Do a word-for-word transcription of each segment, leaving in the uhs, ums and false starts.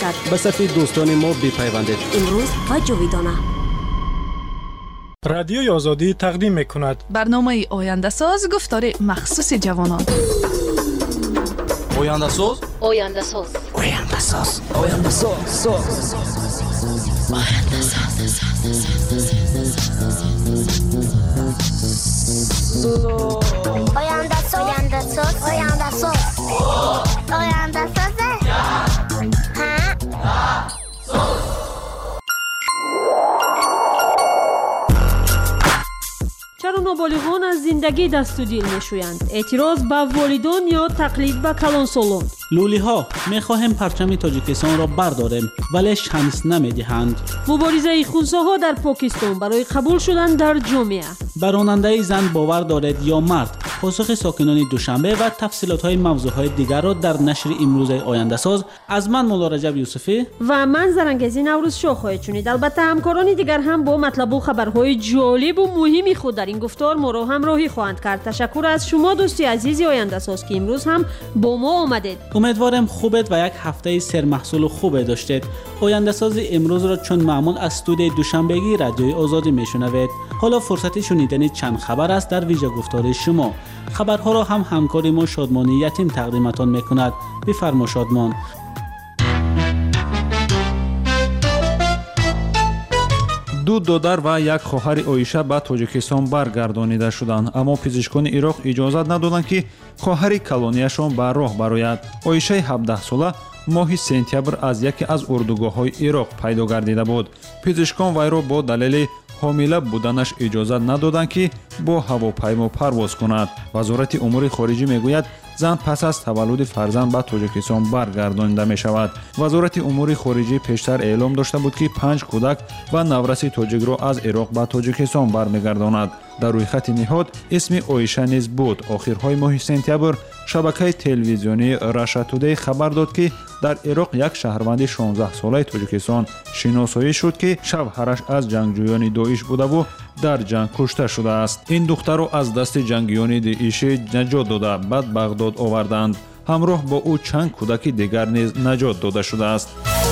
باشد. به صفحه دوستان ما بپیوندید. امروز و جاویدانه. رادیوی آزادی تقدیم می‌کند برنامه آینده ساز گفتار مخصوص جوانان. آینده ساز آینده ساز آینده ساز آینده ساز آینده ساز آینده ساز آینده ساز آینده ساز آینده ساز چرا نابالغان از زندگی دست و دیل میشویند؟ اعتراض به والدان یا تقلید به کلانسالان؟ لولی ها میخواهیم پرچم تاجیکستان را برداریم ولی شانس نمیدهند. مبارزه خونساها در پاکستان برای قبول شدن در جامعه. به راننده زن باور دارد یا مرد؟ پاسخ ساکنان دوشنبه و تفصیلات های موضوع های دیگر را در نشر امروز آینده ساز از من مولا رجب یوسفی و من زرنگزی نوروز شاه خواهید شنید. البته همکاران دیگر هم با مطلب و خبرهای جالب و مهمی خود در این گفتار ما را همراهی خواهند کرد. تشکر از شما دوستی عزیزی آینده ساز که امروز هم با ما آمدید. امیدوارم خوبت و یک هفته سرمحصول خوب داشتید. آینده ساز امروز را چون معمول از استودیوی دوشنبگی رادیوی آزادی میشنوید. حالا فرصت شنیدن چند خبر است در ویژه گفتار شما. خبرها را هم همکاری ما شادمانی یتیم تقدیمتان میکند. بفرما شادمان. دو دودر و یک خواهر اویشا به تاجیکستان برگردانیده شدند، اما پزشکان عراق اجازت ندادند که خواهر کلونیشان به راه براید. اویشای هفده ساله ماهی سپتامبر از یکی از اردوگاه‌های عراق پیدا گردیده بود. پزشکان وی را با دلیل حامله بودنش اجازت ندادند که با هواپیما پرواز کند. وزارت امور خارجه میگوید زن پس از تولد فرزند به تاجیکستان برگردانیده می شود. وزارت امور خارجه پیشتر اعلام داشته بود که پنج کودک و نورس تاجیک را از عراق به تاجیکستان برمیگرداند. در روی خط نهاد اسم اویشا نیز بود. آخرهای ماه سپتامبر شبکه تلویزیونی راشا تودی خبر داد که در عراق یک شهروند شانزده ساله تاجیکستان شناسایی شد که شوهرش از جنگجویان داعش بوده و در جنگ کشته شده است. این دختر را از دست جنگیان داعش نجات داده بعد بغداد آوردند. همراه با او چند کودک دیگر نیز نجات داده شده است.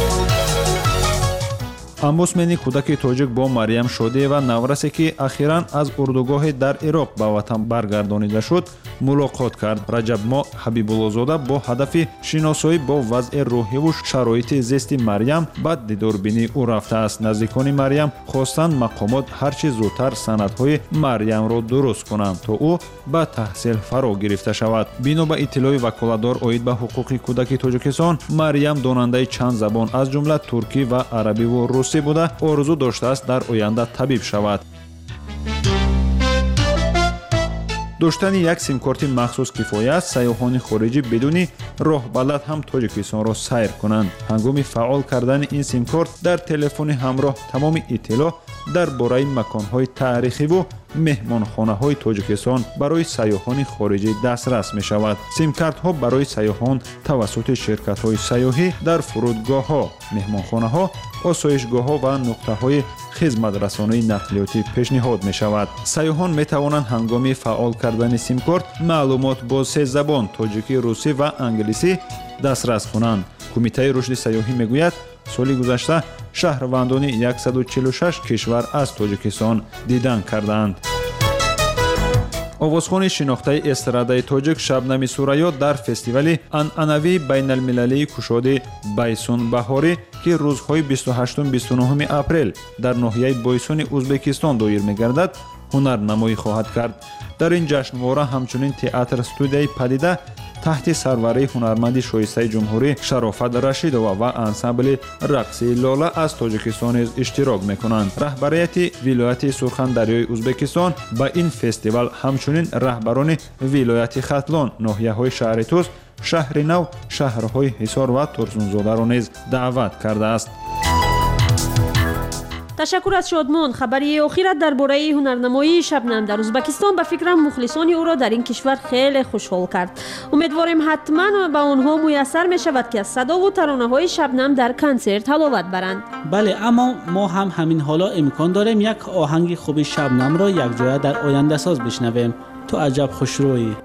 امبوسمن کودک تاجیک با مریم شودی و نورسی که اخیراً از اردوگاه در عراق به وطن برگردانیده شد ملاقات کرد. رجب ماه حبیب‌الله با هدف شناسایی با وضع روحی و شرایط زیست مریم به دیداربینی او رفته است. نزدیکان مریم خواستند مقامات هرچه زودتر سندهای مریم را درست کنند تا او به تحصیل فرا گرفته شود. بنا به اطلاع وکالتدار عاید به حقوق کودک تاجیکستان، مریم داننده چند زبان از جمله ترکی و عربی و روسی بوده. آرزو داشته است در آینده طبیب شود. داشتن یک سیم کارت مخصوص کفایه است. سیاحان خارجی بدون راه بلد هم تاجیکستان را سیر کنند. هنگام فعال کردن این سیم کارت در تلفن همراه تمام اطلاع درباره مکان‌های تاریخی و مهمانخانه‌های تاجیکستان برای سیاحان خارجی دسترس می‌شود. سیم کارت‌ها برای سیاحان توسط شرکت‌های سیاحی در فرودگاه‌ها، مهمانخانه‌ها، آسایشگاه‌ها و نقطه‌های خدمت‌رسانی نقلیاتی پیشنهاد می‌شود. سیاحان می‌توانند هنگام فعال کردن سیم کارت معلومات با سه زبان تاجیکی، روسی و انگلیسی دسترس کنند. کمیته رشد سیاحی می‌گوید سالی گذشته شهروندان صد و چهل و شش کشور از تاجیکستان دیدن کردند. آوازخوان شناخته استراده تاجیک شبنم سوریا در فستیوال عنعنوی بین المللی کشاد بایسون بهاری که روزهای بیست و هشت و بیست و نه اپریل در ناحیه بایسون ازبکستان دایر می‌گردد هنرنمایی خواهد کرد. در این جشنواره همچنین تئاتر استودیوی پدیده تحت سروری هنرمند شایسته جمهوری شرافت رشیدووا و انسامبل رقصی لاله از تاجیکستان نیز اشتراک میکنند. رهبریت ولایت سرخندریای ازبکستان با این فستیوال همچنین رهبران ولایت ختلان، ناحیه‌های شهر توس، شهر نو، شهرهای حصار و ترسونزاده را نیز دعوت کرده است. تشکر از شادمان. خبری اخیرت درباره هنرنمایی شبنم در ازبکستان به فکرم مخلصان او را در این کشور خیلی خوشحال کرد. امیدواریم حتما به آنها میسر می شود که از صدا و ترانه های شبنم در کنسرت حلاوت برند. بله، اما ما هم همین حالا امکان داریم یک آهنگ خوب شبنم را یک جای در آینده ساز بشنویم. تو عجب خوشرویی.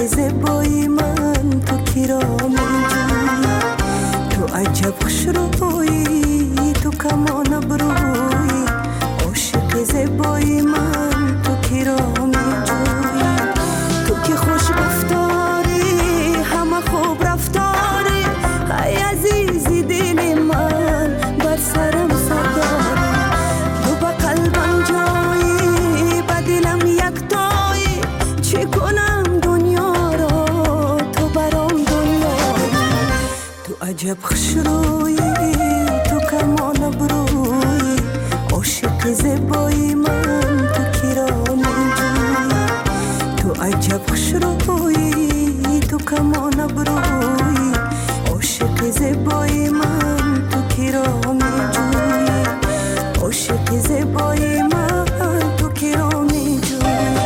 زیبایی من تو کرامی جویی تو عجب خوش رویی تو کمان ابرویی عاشق زیبایی من تو کرامی جویی تو که خوش گفتاری همه خوب رفتاری ای عزیزی دل من بر سرم سرداری تو با قلبم جایی با دلم یک تایی چی کنم دنیا را تو برام دنیایی تو عجب خوش رویی تو کمان ابرویی عاشق زیبایی من تو کرامی جویی تو عجب خوش رویی تو کمان ابرویی عاشق زیبایی من تو کرامی جویی عاشق زیبایی من تو کرامی جویی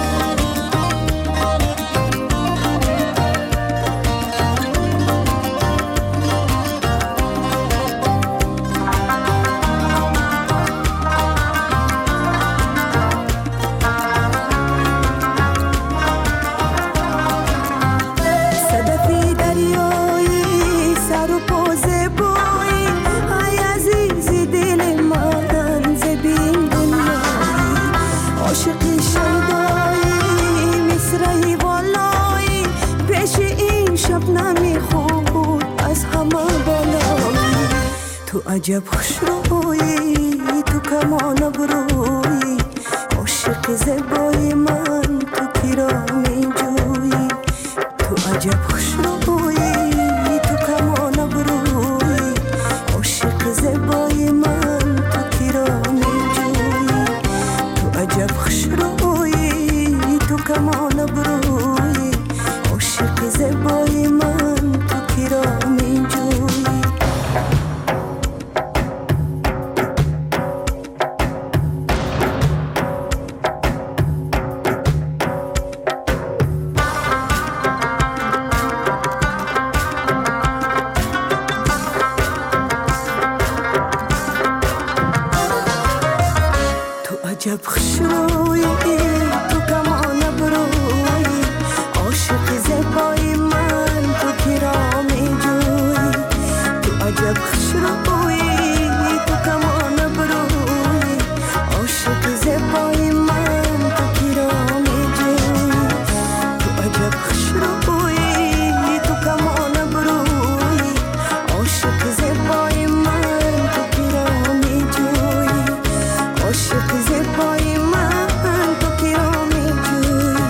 صدفی دریایی سر و پا زیبایی ای عزیزی دل من زبین دنیایی عاشقی شیدایی مصرعی والایی پیش این شبنمی خود از همه بالایی تو عجب خوش رویی تو کمان ابرویی عاشق زیبایی من تو کرامی جویی تو عجب خوش رویی تو کمان ابرویی عاشق زیبایی من تو کرامی جویی تو عجب خوش رویی تو کمان ابرویی عاشق زیبایی من تو کرامی جویی تو عجب خوش رویی تو کمان ابرویی عاشق زیبایی من تو کرامی جویی تو عجب خوش رویی تو کمان ابرویی عاشق زیبایی من تو کرامی جویی تو عجب خوش رویی تو کمان ابرویی عاشق زیبایی من تو کرامی جویی عاشق زیبایی من تو کرامی جویی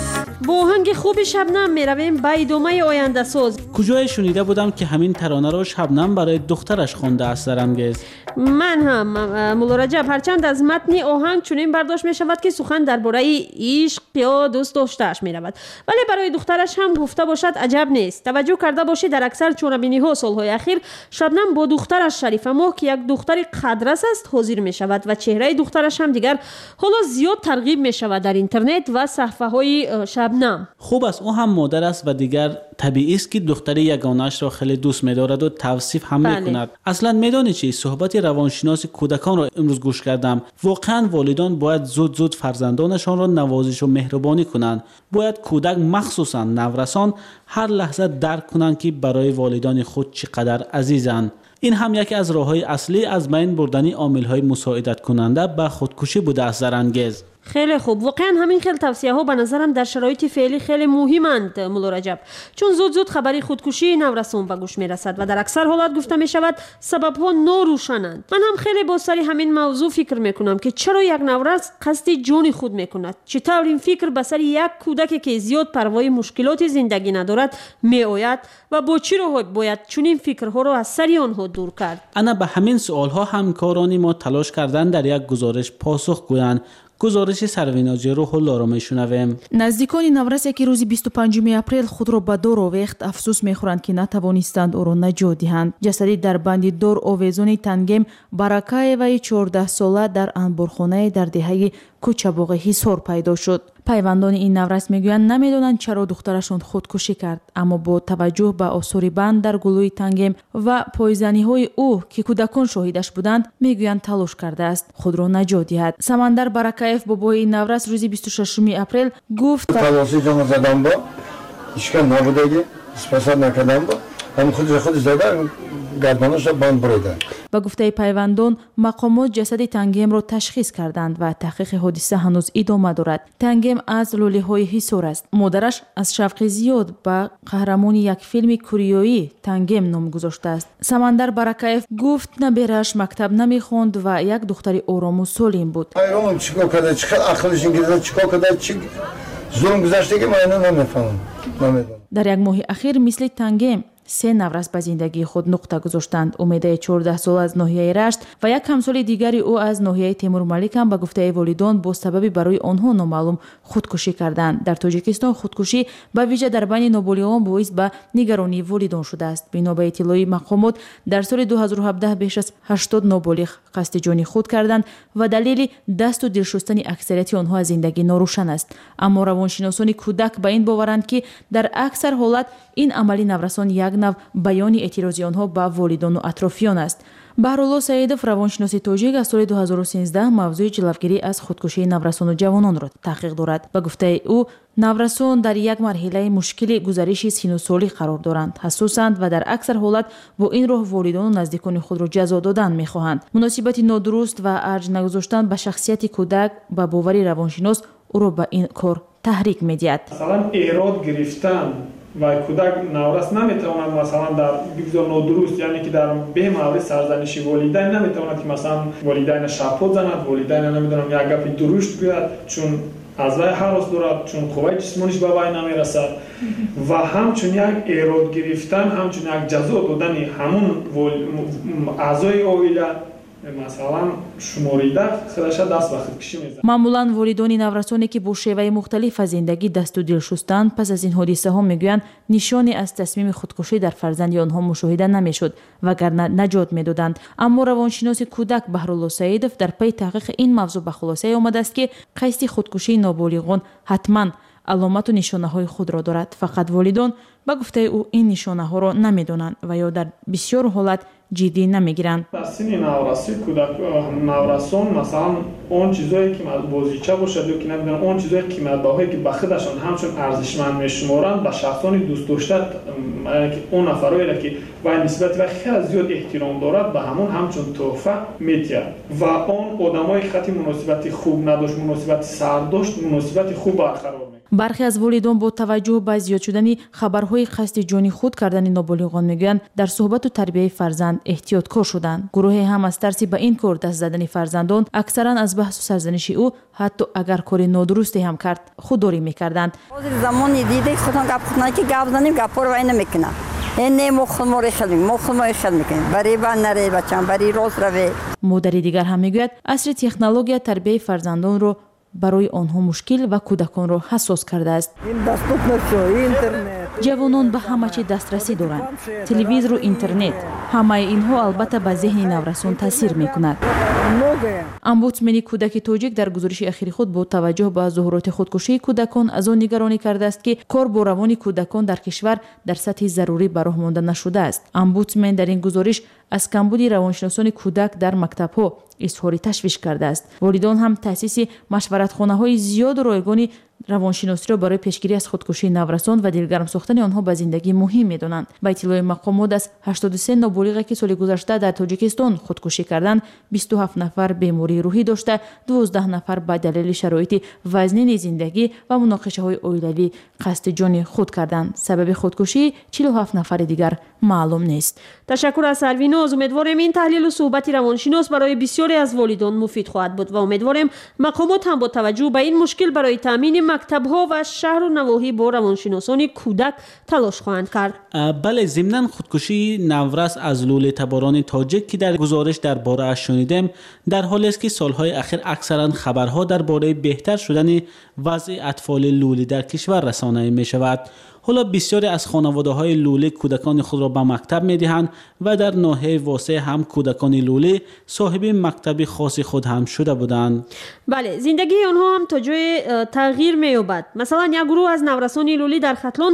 با آهنگ خوب شبنم می رویم به ادامه آینده ساز. کجای شنیده بودم که همین ترانه رو شبنم برای دخترش خوانده است سرانگیز. من هم مولا رجب هرچند از متن آهنگ چنین برداشت می شود که سخن درباره عشق یا دوست داشتهش می رود، ولی برای دخترش هم گفته باشد عجب نیست. توجه کرده باشید در اکثر چونبینی ها سالهای اخیر شبنم با دخترش شریفه ماه که یک دختری قدرس است حاضر می شود و چهره دخترش هم دیگر حالا زیاد ترغیب می شود در اینترنت و صفحه های شبنم. خوب است او هم مادر است و دیگر طبیعی است که دختر یگانه‌اش را خیلی دوست می‌دارد و توصیف هم بله. می‌کند. اصلا می‌دانی چی؟ صحبت روانشناس کودکان را امروز گوش کردم. واقعا والدان باید زود زود فرزندانشان را نوازش و مهربانی کنند. باید کودک مخصوصا نورسان هر لحظه درک کنند که برای والدان خود چقدر عزیزند. این هم یکی از راه‌های اصلی از بین بردن عامل‌های مساعدت کننده به خودکشی بوده است زرانگیز. خیلی خوب، واقعا همین خیلی توصیه ها به نظرم در شرایط فعلی خیلی مهمند مولا رجب، چون زود زود خبری خودکشی نورسان به گوش می رسد و در اکثر حالات گفته می شود سبب ها ناروشنند. من هم خیلی با سری همین موضوع فکر می کنم که چرا یک نورس قصد جون خود می کند، چطور این فکر به سر یک کودک که زیاد پروای مشکلات زندگی ندارد می آید و با چی راه باید چنین فکرها را از سر آنها دور کرد. انا به همین سوال ها همکاران ما تلاش کردن در یک گزارش پاسخ گویند. گزارش سرویناجی رو حالا را میشنویم. نزدیکان نورس که روز بیست و پنجم اپریل خود را به دار آویخت افسوس میخورند که نتوانستند او را نجات دهند. جسدی در بند دار آویزان تنگم برکایوی چهارده ساله در انبارخانه در دهه کوچباغ حصار پیدا شد. پیوندان این نورس میگویند نمیدانند چرا دخترشان خودکشی کرد، اما با توجه به آثار بند در گلوی تنگم و پایزنی های او که کودکان شاهدش بودند میگویند تلاش کرده است خود را نجات دهد. سمندر برکایف بابای این نورس روز بیست و ششم اپریل گفت تلاشی که ما زدم با هیچکن نبودگی اسپاسات نکردم با هم خودش خود زده گردانش را بند بریدن. با گفته پیوندان مقامات جسد تنگیم را تشخیص کردند و تحقیق حادثه هنوز ادامه دارد. تنگیم از لوله های حصار است. مادرش از شوق زیاد به قهرمان یک فیلم کوریایی تنگیم نام گذاشته است. سمندر برکایف گفت نبیرش مکتب نمیخواند و یک دختر آرام و سالم بود. ایران چیکار کرده؟ چقدر عقلش انگیزه چیکار کرده؟ چی ظلم گذاشته که من اینو نمیفهمم. نمیدونم. در یک ماه اخیر مثل تنگیم سه نورس به زندگی خود نقطه گذاشتند. امیده چهارده سال از ناحیه رشت و یک همسال دیگری او از ناحیه تیمور ملیک هم به گفته والدان با سببی برای آنها نامعلوم خودکشی کردند. در تاجیکستان خودکشی به ویژه در بین نابالغان باعث به نگرانی والدان شده است. بنا به اطلاع مقامات در سال دو هزار و هفده بیش از هشتاد نابالغ قصد جان خود کردند و دلیل دست و دل شستن اکثریت آنها از زندگی ناروشن است. اما روانشناسان کودک به این باورند که در اکثر حالت این عملی نورسان یک نوع بیان اعتراضی آنها به والدان و اطرافیان است. بهرالله سعیدов روانشناس تاجیک از سال دو هزار و سیزده موضوع جلوگیری از خودکشی نورسان و جوانان را تحقیق دارد. به گفته او نورسان در یک مرحله مشکل گزارش سن و سالی قرار دارند، حساسند و در اکثر حالت با این راه والدان و نزدیکان خود را جزا دادن می‌خواهند. مناسبت نادرست و ارج نگذاشتن به شخصیت کودک به باور روانشناس او را به این کار تحریک می‌دهد. مثلا ایراد گرفتن و کودک نورس نمیتواند مثلا در بگذار نادرست، یعنی که در به مورد سرزنش والدین نمیتواند که مثلا والدین شپوت زند، والدین نمیدونم یک گپ درشت بیاد چون از وی هراس دارد، چون قوه جسمانیش به وی نمیرسد و همچون یک ایراد گرفتن، همچون یک جزا دادن همون اعضای عائله مثلا شماریده خودش دست به خودکشی میزنه. معمولا والدان نورسانی که با شیوه مختلف از زندگی دست و دل شستند پس از این حادثه ها میگویند نشانی از تصمیم خودکشی در فرزند آنها مشاهده نمیشد وگرنه نجات میدادند. اما روانشناس کودک بهرالله سعیدов در پی تحقیق این موضوع به خلاصه آمده است که قصد خودکشی نابالغان حتما علامت و نشانه های خود را دارد. فقط والدان به گفته او این نشانه ها را نمیدانند و یا در بسیار حالت جدی نمیگیرند. در سن نورسی کودک نورسان مثلا اون چیزایی که بازیچه باشد یا که نمیدونم اون چیزایی قیمت‌بهایی که به خودشان همچون ارزشمند میشمارند به شخصانی دوست داشته، یعنی که اون افرادی که و نسبت و خیلی زیاد احترام دارد به همون همچون تحفه میتید و اون آدمایی که خطی مناسبت خوب نداشت، مناسبت سر داشت، مناسبت خوب برقرار می‌کنه. برخی از والدان با توجه به زیاد شدن خبرهای قصد جان خود کردن نابالغان میگویند در صحبت و تربیت فرزند احتیاطکار شدند. گروهی هم از ترس به این کار دست زدن فرزندان اکثرا از بحث و سرزنش او حتی اگر کار نادرستی هم کرد خودداری میکردند. زمانی دیده خودم گپ خودم که گپ زنیم گپ رو وای نمیکنم. این مخ مور خیلی مخ مور خیلی میکنه. برای با نره بچه‌م برای روز روی. مادری دیگر هم میگوید عصر تکنولوژی تربیت فرزندان رو برای آنها مشکل و کودکان را حساس کرده است. جوانان به همه چی دسترسی دارند. تلویزیون و اینترنت همه اینها البته به ذهن نورسان تاثیر میکند. امبودسمن کودک تاجیک در گزارش اخیر خود با توجه به ظهورات خودکشی کودکان از آن نگرانی کرده است که کار با روان کودکان در کشور در سطح ضروری به راه مانده نشده است. امبودسمن در این گزارش از کمبود روانشناسان کودک در مکتب‌ها اظهار تشویش کرده است. والدان هم تأسیس مشورتخانه‌های زیاد و رایگان روانشناسی را برای پیشگیری از خودکشی نورسان و دلگرم ساختن آنها به زندگی مهم می‌دانند. با اطلاع مقامات از هشتاد و سه نابالغ که سال گذشته در تاجیکستان خودکشی کردند، بیست و هفت نفر بیماری روحی داشته، دوازده نفر به دلیل شرایط وزنین زندگی و مناقشه‌های عائلوی قصد جان خود کردند. سبب خودکشی چهل و هفت نفر دیگر معلوم نیست. تشکر از سرویناز. امیدواریم این تحلیل و صحبت روانشناس برای بسیاری از والدان مفید خواهد بود و امیدواریم مقامات هم با توجه به این مشکل برای تامین مکتب‌ها و شهر و نواحی با روانشناسان کودک تلاش خواهند کرد. بله، ضمن خودکشی نورس از لوله تباران تاجیک که در گزارش درباره اش شنیدیم در حالی است که سالهای اخیر اکثرا خبرها درباره بهتر شدن وضع اطفال لوله در کشور رسانه می شود. حالا بسیاری از خانواده‌های لوله کودکان خود را به مکتب می‌دهند و در ناحیه واسع هم کودکان لوله صاحب مکتب خاص خود هم شده بودند. بله، زندگی آنها هم تا جای تغییر می‌یابد. مثلا یک گروه از نورسان لوله در ختلان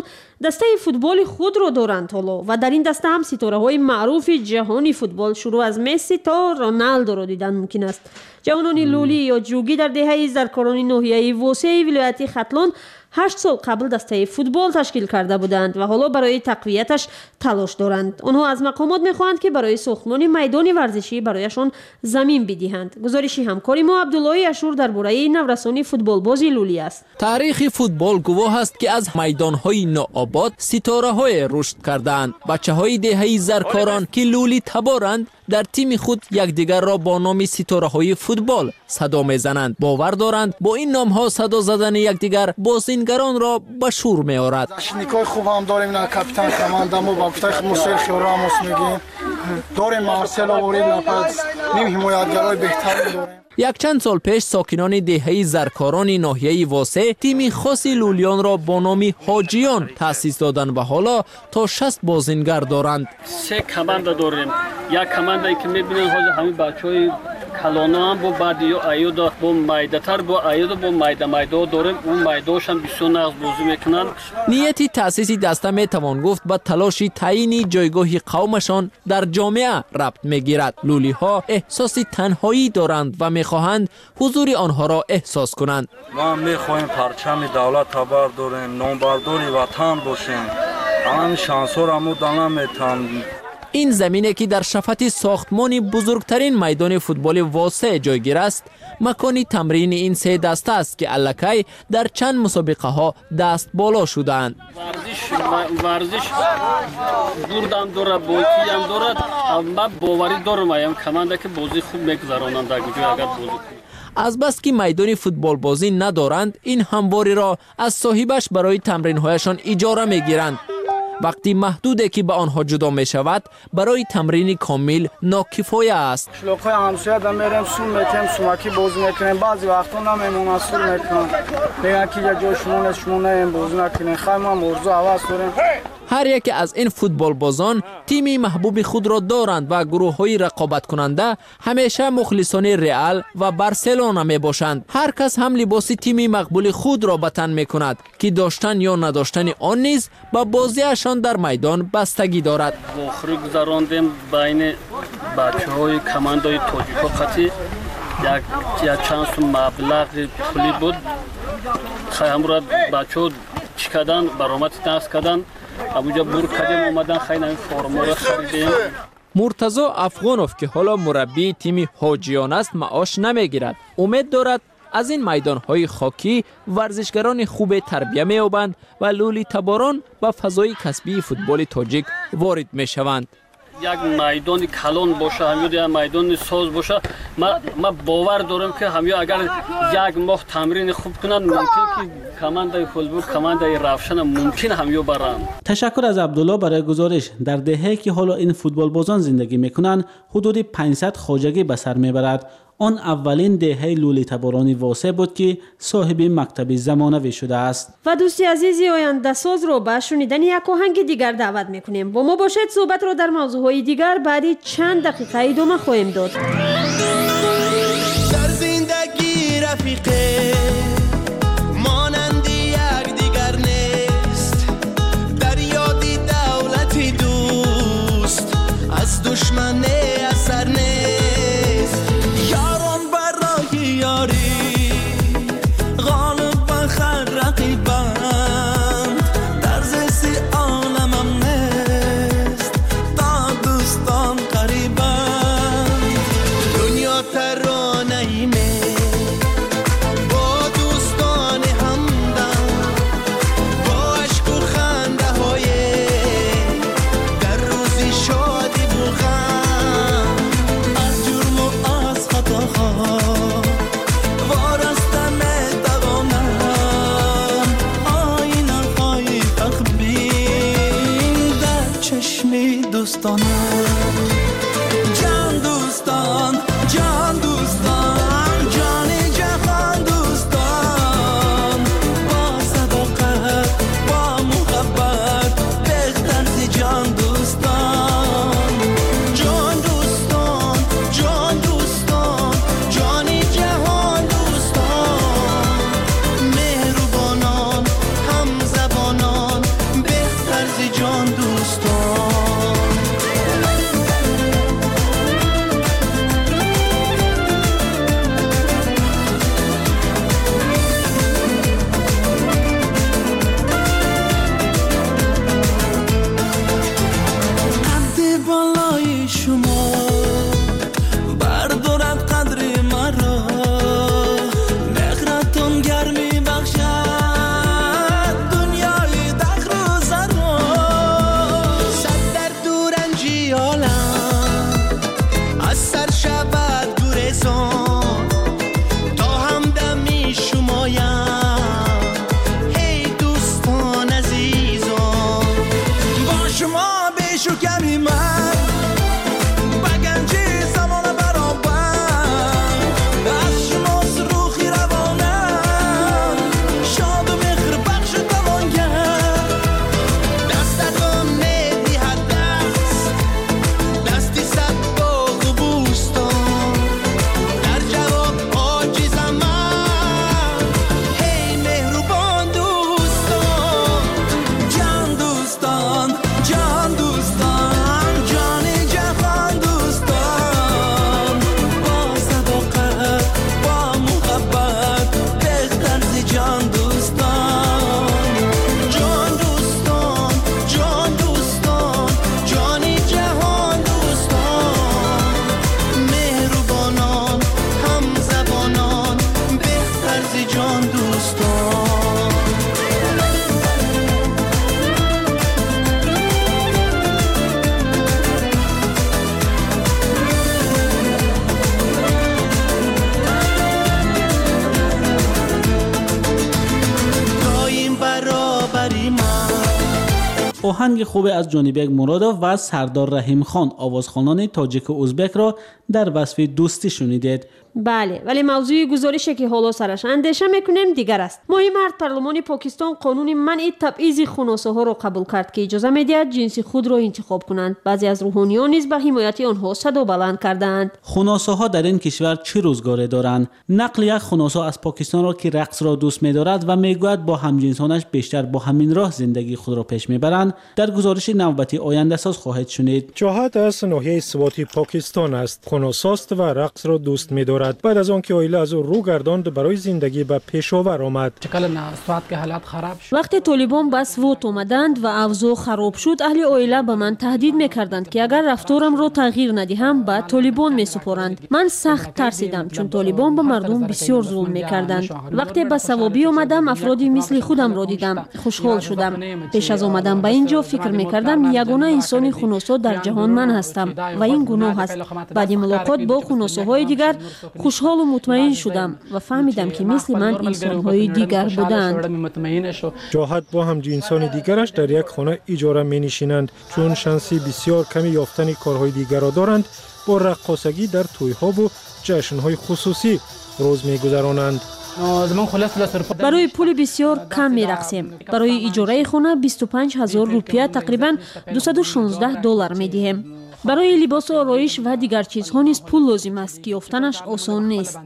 دسته فوتبال خود را دارند حالا و در این دسته هم ستاره های معروف جهانی فوتبال شروع از مسی تا رونالدو را دیدن ممکن است. جوانان لولی یا جوگی در دهه زرکاران ناحیه واسه ولایت ختلان هشت سال قبل دسته فوتبال تشکیل کرده بودند و حالا برای تقویتش تلاش دارند. آنها از مقامات میخواهند که برای ساختمان میدان ورزشی برایشان زمین بدهند. گزارشی همکاری ما عبدالله اشور درباره نورسان فوتبال بازی لولی است. تاریخ فوتبال گواه است که از میدان‌های نوآباد ستاره‌های رشد کردند. بچه‌های دهه زرکاران که لولی تبارند در تیم خود یکدیگر را با نام ستاره‌های فوتبال صدا می‌زنند. باور دارند با این نام‌ها صدا زدن یکدیگر بازیگران را به شور می‌آورد. نیکای خوب هم داریم، نه کاپیتان کماندمو با گفتای موسیقی راموس میگیم. داریم مارسلو اورید نفس نیم حمایتگرای بهتری داریم. یک چند سال پیش ساکنان دهه زرکاران ناحیه واسه تیم خاص لولیان را با نام حاجیان تأسیس دادند و حالا تا شصت بازیگر دارند. سه کماندا داریم. یک کماندایی که می‌بینید همین بچه‌های کلونا هم با بعدی ایودا با مایداتر با ایودا با مایدا مایدا داریم. اون مایداش هم بسیار نقض بازی میکنند. نیتی تأسیس دسته میتوان گفت به تلاش تعیین جایگاه قومشان در جامعه ربط میگیرد. لولی ها احساس تنهایی دارند و میخواهند حضور آنها را احساس کنند. ما میخواهیم پرچم دولت تبر داریم، نامبرداری وطن باشیم. الان شانسور هم دانم میتونم. این زمینه که در شفت ساختمان بزرگترین میدان فوتبال واسع جایگیر است، مکانی تمرین این سه دسته است که الکی در چند مسابقه ها دست بالا شدند. ورزش ورزش بردم داره، بایکی هم داره. من باوری دارم ایم کمانده که بازی خوب میگذرانند اگر بازی کنند. از بس که میدان فوتبال بازی ندارند، این همواری را از صاحبش برای تمرین هایشان اجاره میگیرند. وقتی محدوده که به آنها جدا می شود برای تمرین کامل ناکفایه است. شلوک‌های همسایه دم میریم سول میتیم سوماکی بازی میکنیم، بعضی وقتا نمیمونن سول میکنن میگن که یک جای شما نیست شما نیم بازی نکنین، خواهیم ما موضوع عوض داریم. هر یک از این فوتبال بازان تیمی محبوب خود را دارند و گروه های رقابت کننده همیشه مخلصان رئال و بارسلونا می باشند. هر کس هم لباس تیمی مقبول خود را به تن می کند که داشتن یا نداشتن آن نیز با بازیشان در میدان بستگی دارد. آخری گذراندیم بین بچه‌های کماندای تاجیکا قطعی یک یک چند سو مبلغ پولی بود. خیلی را بچه‌ها چیکادن برآمد نقص کردن. ابوجا بور کردیم اومدن خیلی این فرما را خریدیم. مرتضی افغانوف که حالا مربی تیم حاجیان است معاش نمیگیرد. امید دارد از این میدان‌های خاکی ورزشگران خوب تربیت می‌یابند و لولی تباران به فضای کسبی فوتبال تاجیک وارد می‌شوند. یک میدان کلان باشه همین میدان ساز باشه، ما ما باور دارم که همین اگر یک ماه تمرین خوب کنن ممکن که کماندای فوتبال کماندای رفشن ممکن همین برند. تشکر از عبدالله برای گزارش. در دهه‌ای که حالا این فوتبال بازان زندگی میکنند حدود پانصد خواجگی به سر میبرد. آن اولین دهه لولی تبارانی واسع بود که صاحب مکتب زمانوی شده است. و دوستی عزیزی آینده ساز رو به شنیدن یک آهنگ دیگر دعوت میکنیم. با ما باشید، صحبت رو در موضوعهای دیگر بعدی چند دقیقه ادامه خواهیم داد. در زندگی رفیقه مانند یک دیگر نیست، در یادی دولتی دوست از دشمن اثر نیست. یاران برای یاری غالب و خر رقیبند، در زیستی عالمم نیست تا دوستان قریبند. دنیا ترانه‌ایمه با دوستان همدم، با عشق و خنده های در روزی شادی و غم، از جرم و از خطاها وارسته میتوانم آینه های تخبین در چشمی دوستانم. جان دوستان جان دوستان جان جهان دوستان، با صداقت با محبت بهتر زی جان دوستان. جان دوستان جان دوستان جانی جهان دوستان، مهربانان هم زبانان بهتر دوستان. آهنگ خوب از جانیبک مرادov و سردار رحیم خان آوازخوانان تاجیک و ازبک را در وصف دوستی شنیدید. بله، ولی موضوع گزارشی که حالا سرش اندیشه میکنیم دیگر است. ماهی مرد پارلمان پاکستان قانون منع تبعیض خنثی ها را قبول کرد که اجازه میدهد جنس خود را انتخاب کنند. بعضی از روحانیان نیز به حمایت آنها صدا بلند کردند. خنثی ها در این کشور چه روزگاری دارند؟ نقل یک خنثی از پاکستان را که رقص را دوست می‌دارد و میگوید با همجنسانش بیشتر با همین راه زندگی خود را پیش میبرند در گزارش نوبتی آینده ساز خواهید شنید. جهاد از ناحیه سواتی پاکستان است. خنثی است و رقص را دوست می‌دارد. بعد از آنکه آیله از او رو گرداند برای زندگی به پیشاور آمد. وقتی طالبان به سوات آمدند و اوضاع خراب شد، اهل آیله به من تهدید میکردند که اگر رفتارم را تغییر ندهم به طالبان میسپارند. من سخت ترسیدم چون طالبان به مردم بسیار ظلم میکردند. وقتی به ثوابی آمدم افرادی مثل خودم را دیدم، خوشحال شدم. پیش از آمدن به اینجا فکر میکردم یگانه انسان خنثی در جهان من هستم و این گناه است. بعد ملاقات با خنثی های دیگر خوشحال و مطمئن شدم و فهمیدم که مثل من انسان های دیگر بودند. جهاد با هم جنسان دیگرش در یک خانه اجاره می نشینند چون شانسی بسیار کمی یافتن کارهای دیگر را دارند. با رقاصگی در توی‌ها و جشن‌های خصوصی روز می‌گذرانند. برای پول بسیار کم می‌رقصیم. برای اجاره خانه بیست و پنج هزار روپیه تقریباً دویست و شانزده دلار می‌دهیم. برای لباس و آرایش و دیگر چیزها نیز پول لازم است که یافتنش آسان نیست.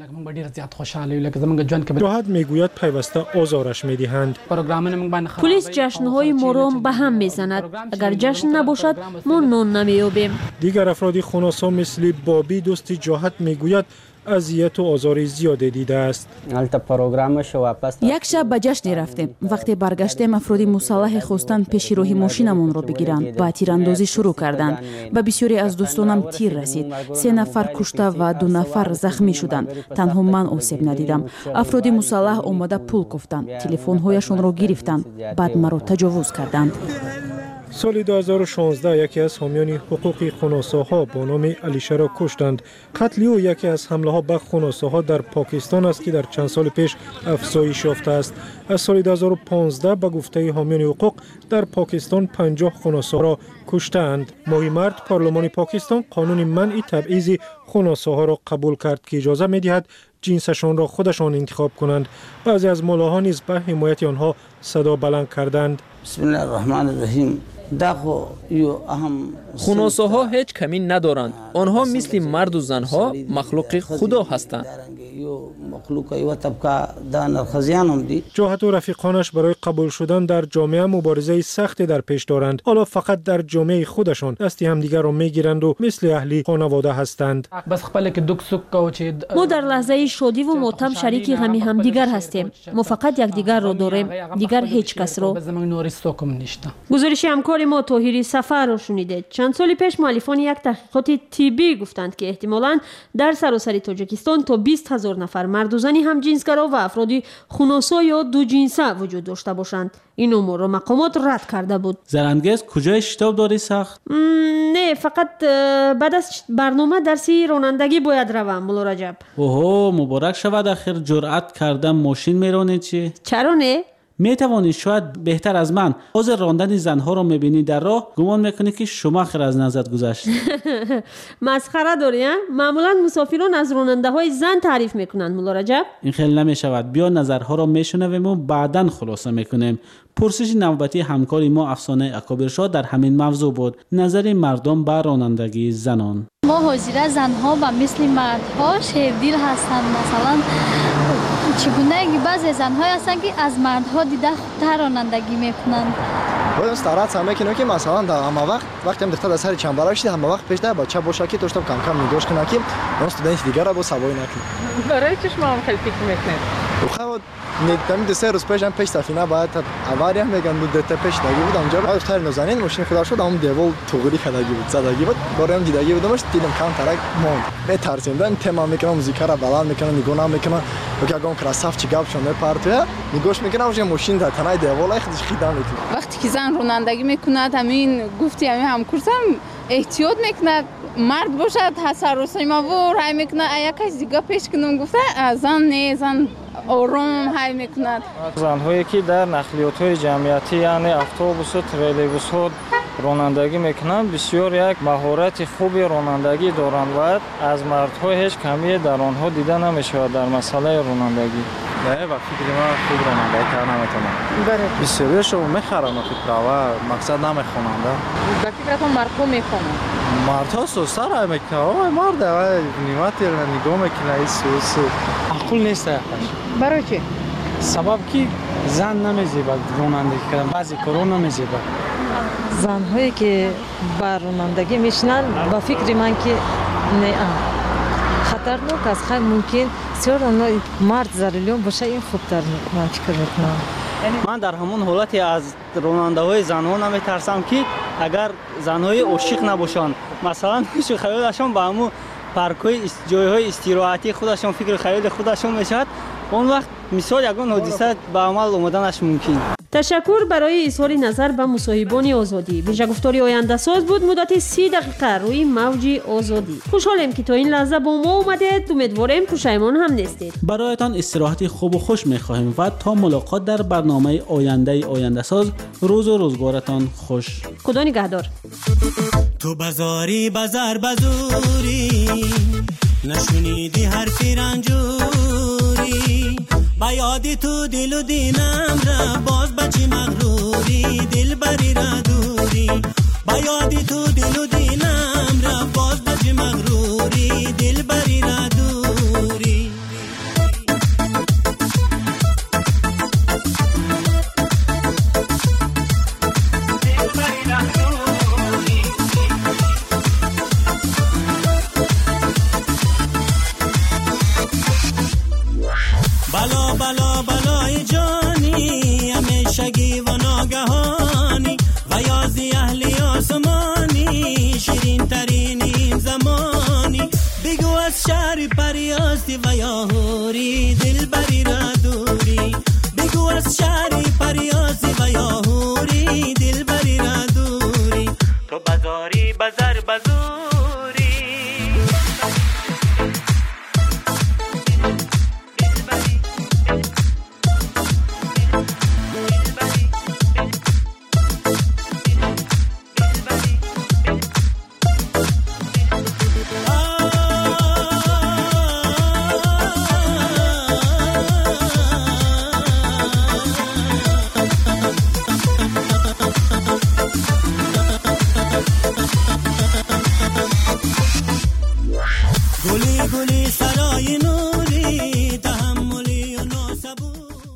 جهاد میگوید پیوسته آزارش میدهند. پلیس جشن‌های ما را به هم میزند. اگر جشن نباشد ما نان نمیابیم. دیگر افرادی خنثی مثل بابی دوستی جهاد میگوید اذیت و آزار زیاده دیده است. یک شب به جشن رفتیم. وقتی برگشتیم افرادی مسلح خواستند پیش راهی ماشینمان را بگیرند. با تیراندازی شروع کردند. به بسیاری از دوستانم تیر رسید. سه نفر کشته و دو نفر زخمی شدند. تنها من آسیب ندیدم. افرادی مسلح آمده پول گفتند. تلفن‌هایشان را گرفتند. بعد مرا تجاوز کردند. سال دو هزار و شانزده یکی از حامیان حقوق خنثی ها با نام علیشه را کشتند. قتل او یکی از حمله ها به خنثی ها در پاکستان است که در چند سال پیش افزایش یافته است. از سال دو هزار و پانزده به گفته حامیان حقوق در پاکستان پنجاه خنثی را کشتند. ماهی مرد پارلمان پاکستان قانون منع تبعیض خنثی ها را قبول کرد که اجازه می‌دهد جنسشان را خودشان انتخاب کنند. بعضی از ملاها نیز به حمایت آنها صدا بلند کردند. بسم الله الرحمن الرحیم. خنثی ها هیچ کمی ندارند. آنها مثل مرد و زنها مخلوق خدا هستند. جهاد و رفیقانش برای قبول شدن در جامعه مبارزه سختی در پیش دارند. حالا فقط در جامعه خودشان دستی همدیگر را میگیرند و مثل اهلی خانواده هستند. ما در لحظه شادی و ماتم شریک غم همدیگر هستیم. ما فقط یکدیگر را داریم، دیگر هیچ کس را. گزارش همکار ما طاهری سفر را شنیدید. چند سال پیش مؤلفان یک تحقیقات طبی گفتند که احتمالاً در سراسر تاجیکستان تا بیست هزار نفر مرد و زنی هم جنسگرا و افرادی خنثی یا دو جنسه وجود داشته باشند. این امور را مقامات رد کرده بود. زرنگز کجای شتاب داری سخت؟ نه، فقط بعد از برنامه درسی رانندگی باید روم. مولا رجب. اوه مبارک شود. آخر جرأت کردم ماشین میرانی چی؟ چرا نه؟ می توانی شاید بهتر از من حاضر راندن زنها را میبینی در راه گمان میکنی که شما خیر از نظرت گذشت. مسخره داری ها؟ معمولا مسافران از راننده های زن تعریف میکنند. مولا رجب این خیلی نمیشود. بیا نظرها را میشنویم و بعداً خلاصه میکنیم. پرسش نوبتی همکاری ما افسانه اکابرشاه در همین موضوع بود. نظر مردم به رانندگی زنان. ما حاضر زنها و مثل مردها شیردیر هستند. مثلا چگونه که بعضی زنهای هستند که از مردها دیده خودتر رانندگی میکنند. باید استراحت هم میکنه که مثلا در همه وقت وقتی هم دختر از سر چنبرک شده همه وقت پیش ده بچه باشه که توشتم کم کم نگاش کنه که اون استودنت دیگر را با سواری نکنه. برای چی شما هم خیلی فکر میکنید؟ خود نیدم دو سه روز پیش هم پیش سفینه باید اواری هم میگن دو دتا پیش داگی بود اونجا باید خیلی نازنین ماشین خدا شد اون دیوال توغری کداگی بود زداگی بود برام دیداگی بودمش دیدم کام ترک موند بترسیدم تمام میکنم موزیک را بلند میکنم نگونم میکنم بگم گم کراساف چی گپ شون پارتیا نگوش میکنم اون ماشین در تنای دیوال خودش خیدا میکنه وقتی که زن رانندگی میکند همین گفتی همین هم کورسم احتیاط میکند مرد باشد تصرف ما و رای میکنه ایا کسی دیگه پیش کنم گفته زن نه زن آروم های میکند زنهایی که در نقلیات های جمعیتی یعنی اتوبوس و تریلیبوس ها رانندگی میکنند بسیار یک مهارت خوبی رانندگی دارند و از مردها هیچ کمی در آنها دیده نمیشود در مسئله رانندگی. نه و فکر ما خوب رانندگی کردن نمیتونم. بسیاری شما میخرن و فکر و مقصد نمیخونند. به فکرتون مردها میخونند. مردها سوسه را میکنند. آه مرد و نیمتی را نگاه میکنه این سوسه. عقل نیست یکش. برای چی؟ سبب که زن نمیزیبد رانندگی کردن بعضی کارا نمیزیبد. زنهایی که بر رانندگی میشنن با فکر من که نه خطرناک است خیلی ممکن سیار مرد زریلیون باشه این خوبتر من فکر میکنم. من در همون حالتی از راننده های زنها نمیترسم که اگر زنهای عاشق نباشند مثلا فکر خیالشون با همون پارک‌های جایهای استراحتی خودشون فکر خیال خودشون میشد اون وقت مثال یگان حادثه به عمل اومدنش ممکن. تشکر برای اظهار نظر به مصاحبان آزادی. ویژه گفتاری آینده ساز بود مدت سی دقیقه روی موج آزادی. خوشحالیم که تا این لحظه با ما اومدید. امیدواریم پشیمان هم نیستید. برایتان استراحت خوب و خوش می‌خواهیم و تا ملاقات در برنامه آینده آینده ساز روز و روزگارتان خوش. خدا نگهدار. تو بازاری بازار بازوری نشونیدی حرفی رنجوری با یادی تو دل و دینم را باز بچی مغروری دل بری را دوری با یادی تو دل و دینم را باز بچی مغروری دل بری را دوری بلا بلا بلای جانی همیشگی و ناگهانی و یازی اهلی آسمانی شیرین ترین این زمانی بگو از شهر پریاستی و یا هوری